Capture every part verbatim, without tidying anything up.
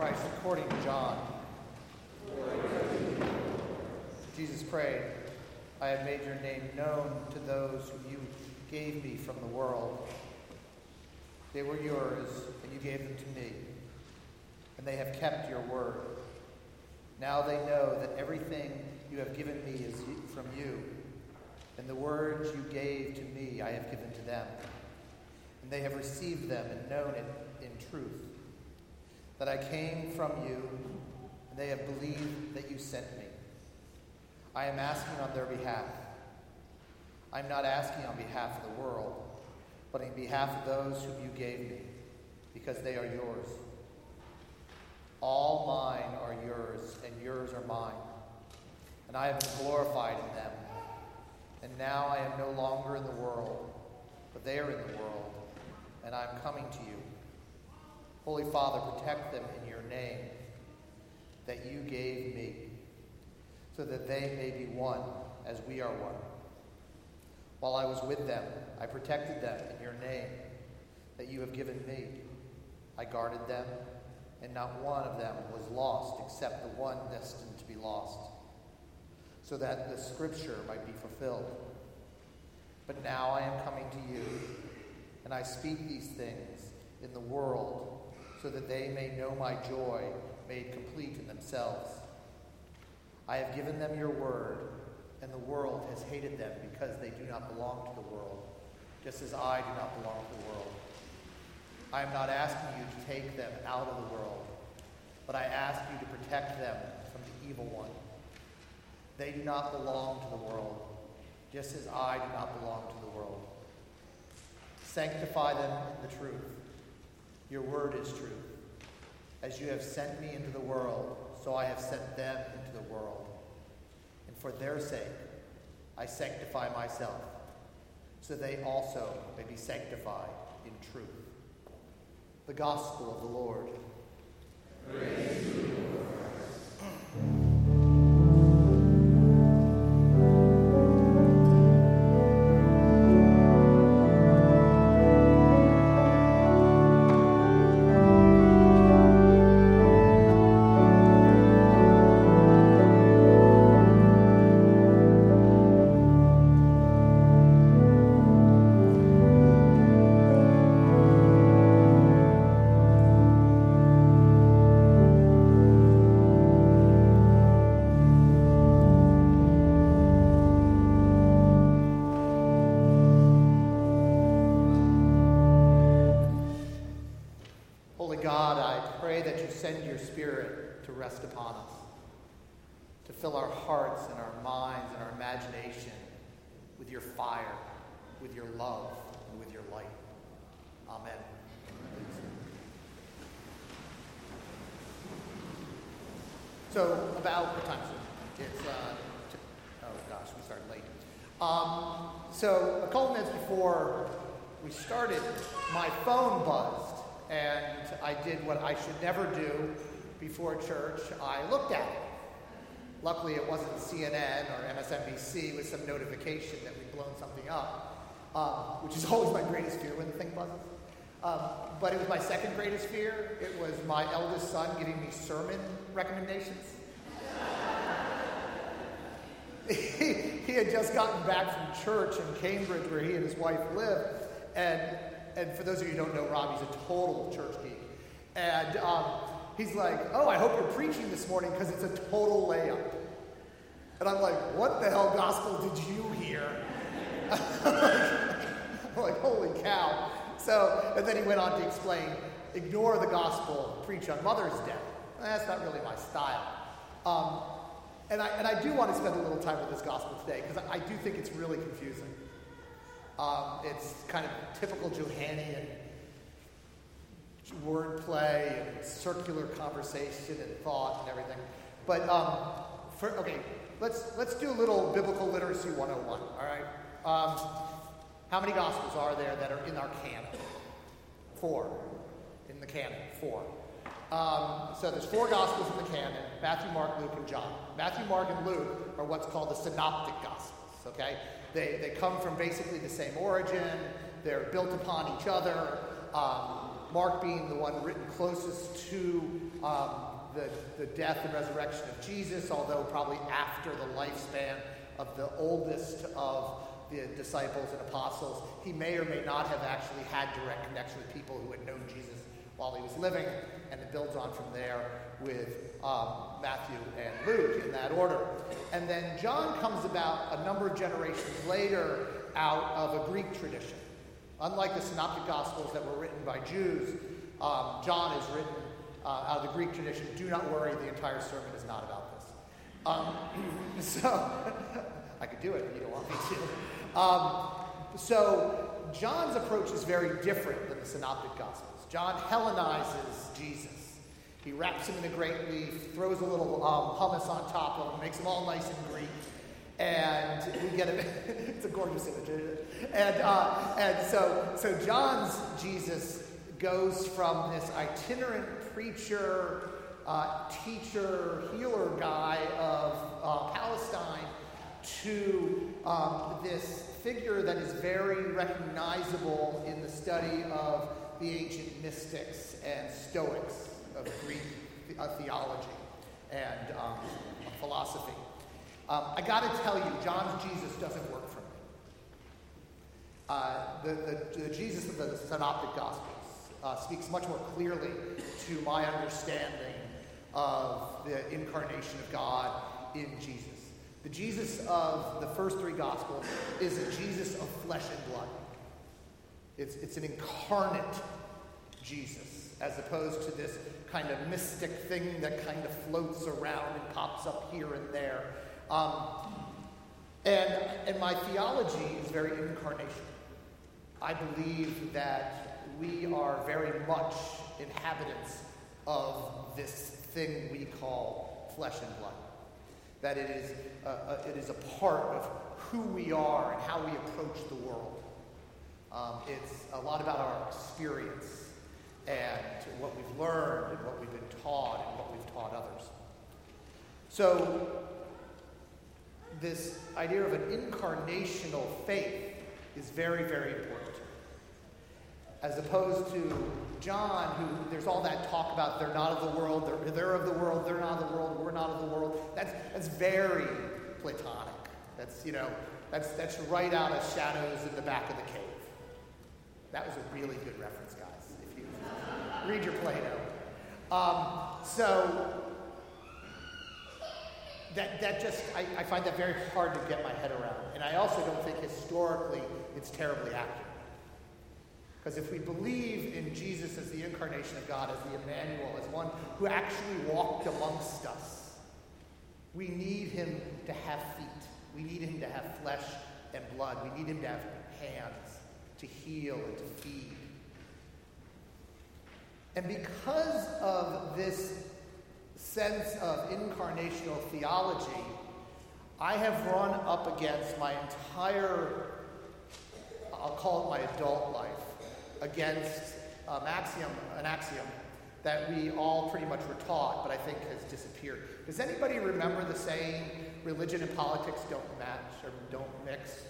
Christ according to John. Jesus prayed, I have made your name known to those whom you gave me from the world. They were yours, and you gave them to me, and they have kept your word. Now they know that everything you have given me is from you, and the words you gave to me I have given to them. And they have received them and known it in truth, that I came from you, and they have believed that you sent me. I am asking on their behalf. I am not asking on behalf of the world, but on behalf of those whom you gave me, because they are yours. All mine are yours, and yours are mine, and I have been glorified in them. And now I am no longer in the world, but they are in the world, and I am coming to you. Holy Father, protect them in your name that you gave me, so that they may be one as we are one. While I was with them, I protected them in your name that you have given me. I guarded them, and not one of them was lost except the one destined to be lost, so that the scripture might be fulfilled. But now I am coming to you, and I speak these things in the world, so that they may know my joy made complete in themselves. I have given them your word, and the world has hated them because they do not belong to the world, just as I do not belong to the world. I am not asking you to take them out of the world, but I ask you to protect them from the evil one. They do not belong to the world, just as I do not belong to the world. Sanctify them in the truth. Your word is truth. As you have sent me into the world, so I have sent them into the world. And for their sake, I sanctify myself, so they also may be sanctified in truth. The Gospel of the Lord. Praise to you, Lord Christ. Send your Spirit to rest upon us, to fill our hearts and our minds and our imagination with your fire, with your love, and with your light. Amen. So, about what time is it? It's, uh, t- oh gosh, we started late. Um, so, a couple minutes before we started, my phone buzzed. And I did what I should never do before church. I looked at it. Luckily, it wasn't C N N or M S N B C with some notification that we'd blown something up, um, which is always my greatest fear when the thing buzzes. Um, but it was my second greatest fear. It was my eldest son giving me sermon recommendations. he, he had just gotten back from church in Cambridge where he and his wife live, and And for those of you who don't know, Robbie's a total church geek. And um, he's like, oh, I hope you're preaching this morning because it's a total layup. And I'm like, what the hell gospel did you hear? I'm, like, I'm like, holy cow. So, and then he went on to explain, ignore the gospel, preach on Mother's Day. That's not really my style. Um, and, I, and I do want to spend a little time with this gospel today because I, I do think it's really confusing. Um, it's kind of typical Johannine wordplay and circular conversation and thought and everything. But um, for, okay, let's let's do a little biblical literacy one oh one. All right. Um, how many gospels are there that are in our canon? Four. In the canon, four. Um, so there's four gospels in the canon: Matthew, Mark, Luke, and John. Matthew, Mark, and Luke are what's called the synoptic gospels. Okay. They, they come from basically the same origin. They're built upon each other. Um, Mark being the one written closest to um, the, the death and resurrection of Jesus, although probably after the lifespan of the oldest of the disciples and apostles. He may or may not have actually had direct connection with people who had known Jesus while he was living, and it builds on from there with um, Matthew and Luke in that order. And then John comes about a number of generations later out of a Greek tradition. Unlike the Synoptic Gospels that were written by Jews, um, John is written uh, out of the Greek tradition. Do not worry, the entire sermon is not about this. Um, so, I could do it, but you don't want me to. Um, so, John's approach is very different than the Synoptic Gospels. John Hellenizes Jesus. He wraps him in a great leaf, throws a little um, hummus on top of him, makes him all nice and Greek. And we get it. It's a gorgeous image, isn't it? And uh, and so so John's Jesus goes from this itinerant preacher, uh, teacher, healer guy of uh, Palestine to um, this figure that is very recognizable in the study of the ancient mystics and Stoics of Greek uh, theology and um, philosophy. Um, I got to tell you, John's Jesus doesn't work for me. Uh, the, the, the Jesus of the Synoptic Gospels uh, speaks much more clearly to my understanding of the incarnation of God in Jesus. The Jesus of the first three Gospels is a Jesus of flesh and blood. It's, it's an incarnate Jesus, as opposed to this kind of mystic thing that kind of floats around and pops up here and there. Um, and, and my theology is very incarnational. I believe that we are very much inhabitants of this thing we call flesh and blood. That it is, uh, uh, it is a part of who we are and how we approach the world. Um, it's a lot about our experience and what we've learned and what we've been taught and what we've taught others. So, this idea of an incarnational faith is very, very important. As opposed to John, who there's all that talk about they're not of the world, they're, they're of the world, they're not of the world, we're not of the world. That's that's very Platonic. That's, you know, that's that's right out of Shadows in the Back of the Cave. That was a really good reference, guys, if you read your Plato. Um, so That that just, I, I find that very hard to get my head around. And I also don't think historically it's terribly accurate. Because if we believe in Jesus as the incarnation of God, as the Emmanuel, as one who actually walked amongst us, we need him to have feet. We need him to have flesh and blood. We need him to have hands to heal and to feed. And because of this sense of incarnational theology, I have run up against my entire, I'll call it my adult life, against an axiom, an axiom that we all pretty much were taught, but I think has disappeared. Does anybody remember the saying, religion and politics don't match or don't mix?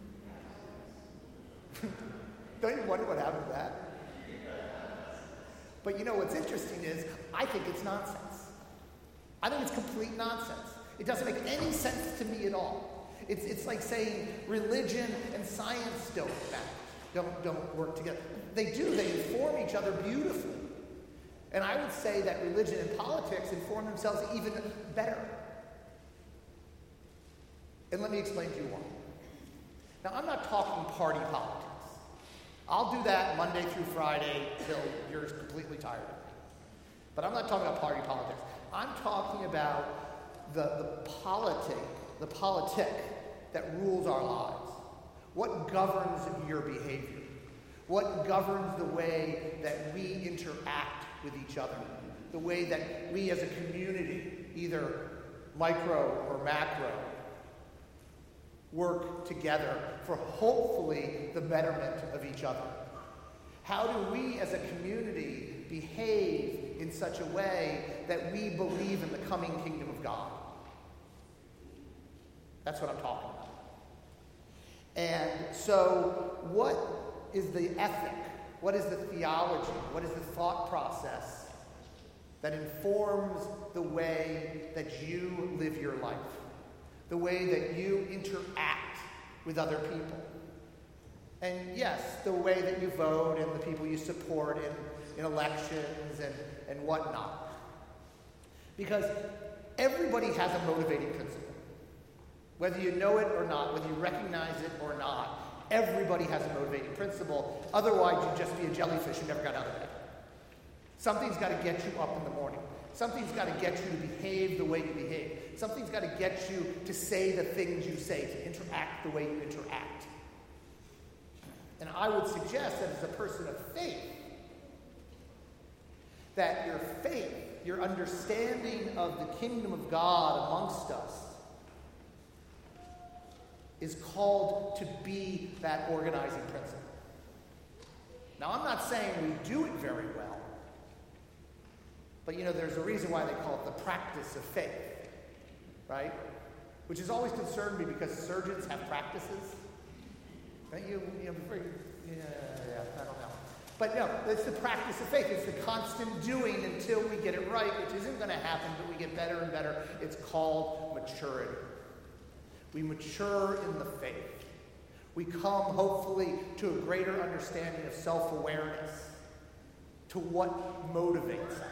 Don't you wonder what happened to that? But you know what's interesting is, I think it's nonsense. I think it's complete nonsense. It doesn't make any sense to me at all. It's it's like saying religion and science don't match, don't don't work together. They do. They inform each other beautifully. And I would say that religion and politics inform themselves even better. And let me explain to you why. Now, I'm not talking party politics. I'll do that Monday through Friday till you're completely tired of it. But I'm not talking about party politics. I'm talking about the, the politic, the politic that rules our lives. What governs your behavior? What governs the way that we interact with each other? The way that we as a community, either micro or macro, work together for hopefully the betterment of each other. How do we as a community behave in such a way that we believe in the coming kingdom of God? That's what I'm talking about. And so what is the ethic What is the theology? What is the thought process that informs the way that you live your life? The way that you interact with other people? And yes, the way that you vote and the people you support in, in elections and, and whatnot. Because everybody has a motivating principle. Whether you know it or not, whether you recognize it or not, everybody has a motivating principle. Otherwise, you'd just be a jellyfish who never got out of bed. Something's got to get you up in the morning. Something's got to get you to behave the way you behave. Something's got to get you to say the things you say, to interact the way you interact. And I would suggest that as a person of faith, that your faith, your understanding of the kingdom of God amongst us, is called to be that organizing principle. Now, I'm not saying we do it very well, but you know, there's a reason why they call it the practice of faith, right? Which has always concerned me because surgeons have practices. Right? You, you know, before you, yeah, yeah, I don't know. But no, it's the practice of faith. It's the constant doing until we get it right, which isn't going to happen, but we get better and better. It's called maturity. We mature in the faith. We come, hopefully, to a greater understanding of self-awareness, to what motivates us.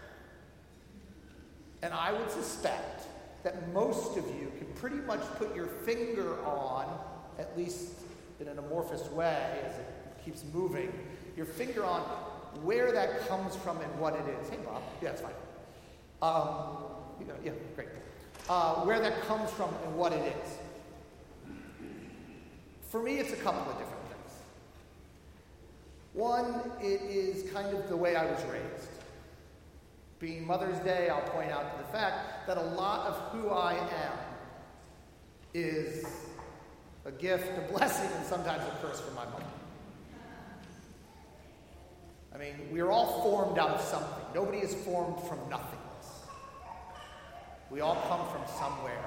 And I would suspect that most of you can pretty much put your finger on, at least in an amorphous way as it keeps moving, your finger on where that comes from and what it is. Hey, Bob. Yeah, it's fine. Um, you know, yeah, great. Uh, where that comes from and what it is. For me, it's a couple of different things. One, it is kind of the way I was raised. Being Mother's Day, I'll point out the fact that a lot of who I am is a gift, a blessing, and sometimes a curse from my mother. I mean, we are all formed out of something. Nobody is formed from nothingness. We all come from somewhere.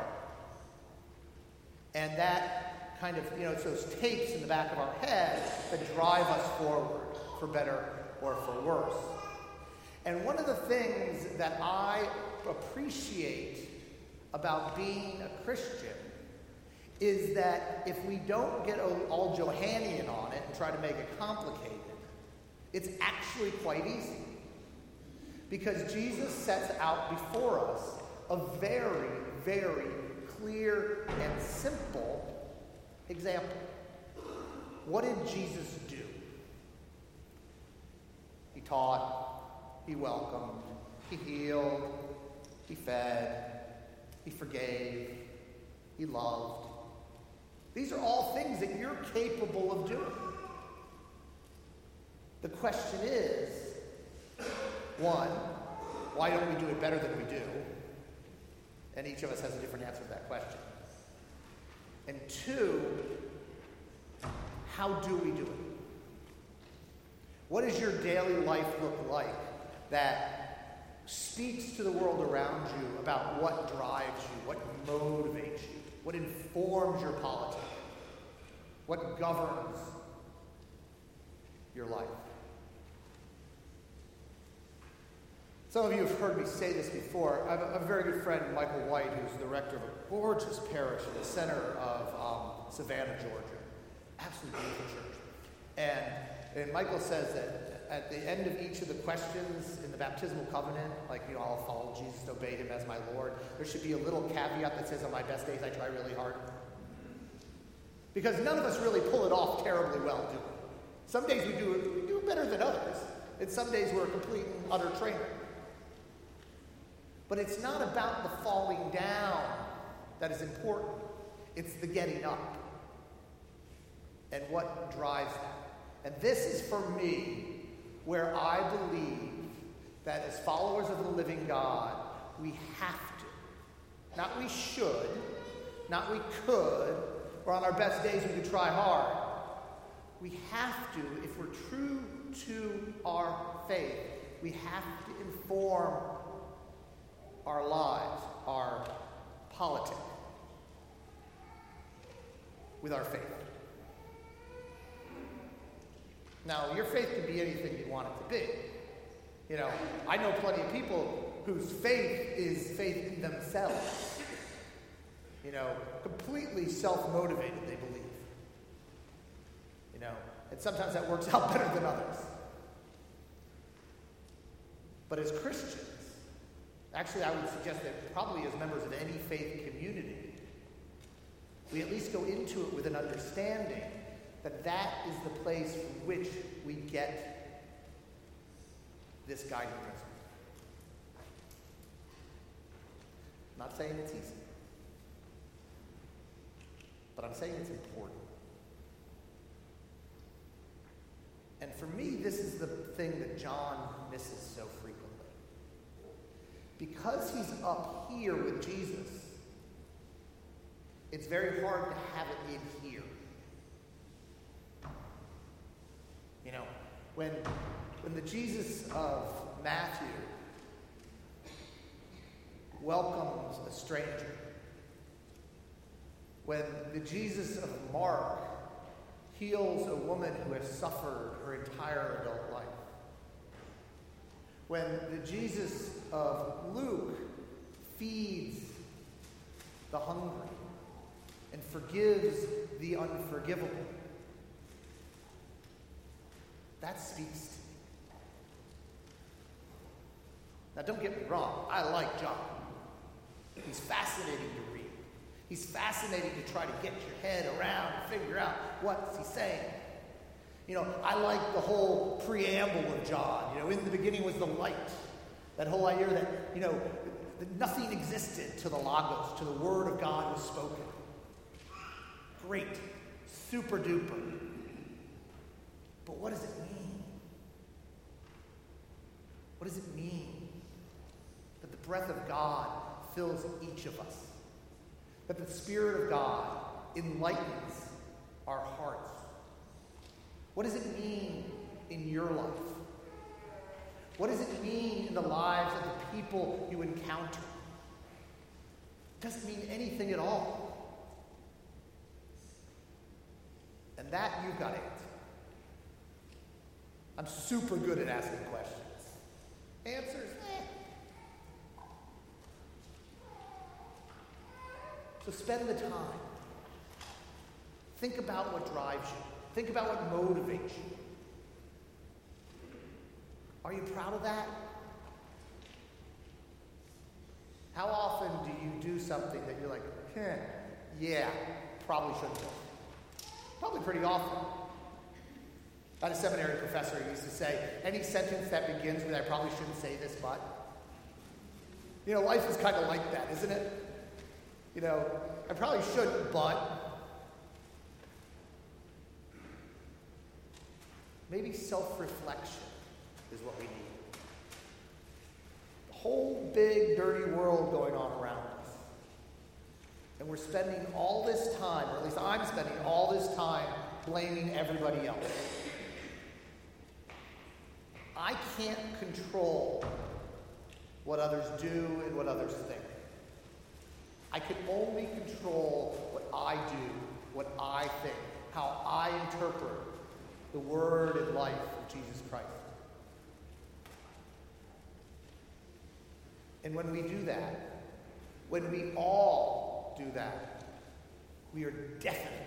And that kind of, you know, it's those tapes in the back of our head that drive us forward, for better or for worse. And one of the things that I appreciate about being a Christian is that if we don't get all Johannian on it and try to make it complicated, it's actually quite easy. Because Jesus sets out before us a very, very clear and simple example. What did Jesus do? He taught, he welcomed, he healed, he fed, he forgave, he loved. These are all things that you're capable of doing. The question is, one, why don't we do it better than we do? And each of us has a different answer to that question. And two, how do we do it? What does your daily life look like that speaks to the world around you about what drives you, what motivates you, what informs your politics, what governs your life? Some of you have heard me say this before. I have a, a very good friend, Michael White, who's the rector of a gorgeous parish in the center of um, Savannah, Georgia. Absolutely beautiful church. And, and Michael says that at the end of each of the questions in the baptismal covenant, like, you know, I'll follow Jesus and obey him as my Lord, there should be a little caveat that says, on my best days, I try really hard. Because none of us really pull it off terribly well, do we? Some days we do it, we do it better than others. And some days we're a complete and utter trainer. But it's not about the falling down that is important. It's the getting up. And what drives that. And this is for me where I believe that as followers of the living God, we have to. Not we should, not we could, or on our best days we could try hard. We have to, if we're true to our faith, we have to inform our lives, our politics, with our faith. Now, your faith can be anything you want it to be. You know, I know plenty of people whose faith is faith in themselves. You know, completely self-motivated, they believe. You know, and sometimes that works out better than others. But as Christians, actually I would suggest that probably as members of any faith community, we at least go into it with an understanding that that is the place from which we get this guiding principle. I'm not saying it's easy, but I'm saying it's important. And for me, this is the thing that John misses so frequently. Because he's up here with Jesus, it's very hard to have it in here. You know, when, when the Jesus of Matthew welcomes a stranger, when the Jesus of Mark heals a woman who has suffered her entire adult life, when the Jesus of Luke feeds the hungry and forgives the unforgivable, that speaks to me. Now, don't get me wrong, I like John. He's fascinating to read. He's fascinating to try to get your head around and figure out what's he saying. You know, I like the whole preamble of John. You know, in the beginning was the light. That whole idea that, you know, that nothing existed till the Logos, till the Word of God was spoken. Great. Super duper. But what does it mean? What does it mean that the breath of God fills each of us? That the Spirit of God enlightens our hearts? What does it mean in your life? What does it mean in the lives of the people you encounter? It doesn't mean anything at all. And that you've got to answer. I'm super good at asking questions. Answers, eh. So spend the time. Think about what drives you. Think about what motivates you. Are you proud of that? How often do you do something that you're like, eh, yeah, probably shouldn't have? Probably pretty often. I had a seminary professor who used to say, any sentence that begins with, I probably shouldn't say this, but. You know, life is kind of like that, isn't it? You know, I probably shouldn't, but. Maybe self-reflection is what we need. The whole big, dirty world going on around us. And we're spending all this time, or at least I'm spending all this time, blaming everybody else. I can't control what others do and what others think. I can only control what I do, what I think, how I interpret the word and life of Jesus Christ. And when we do that, when we all do that, we are definitely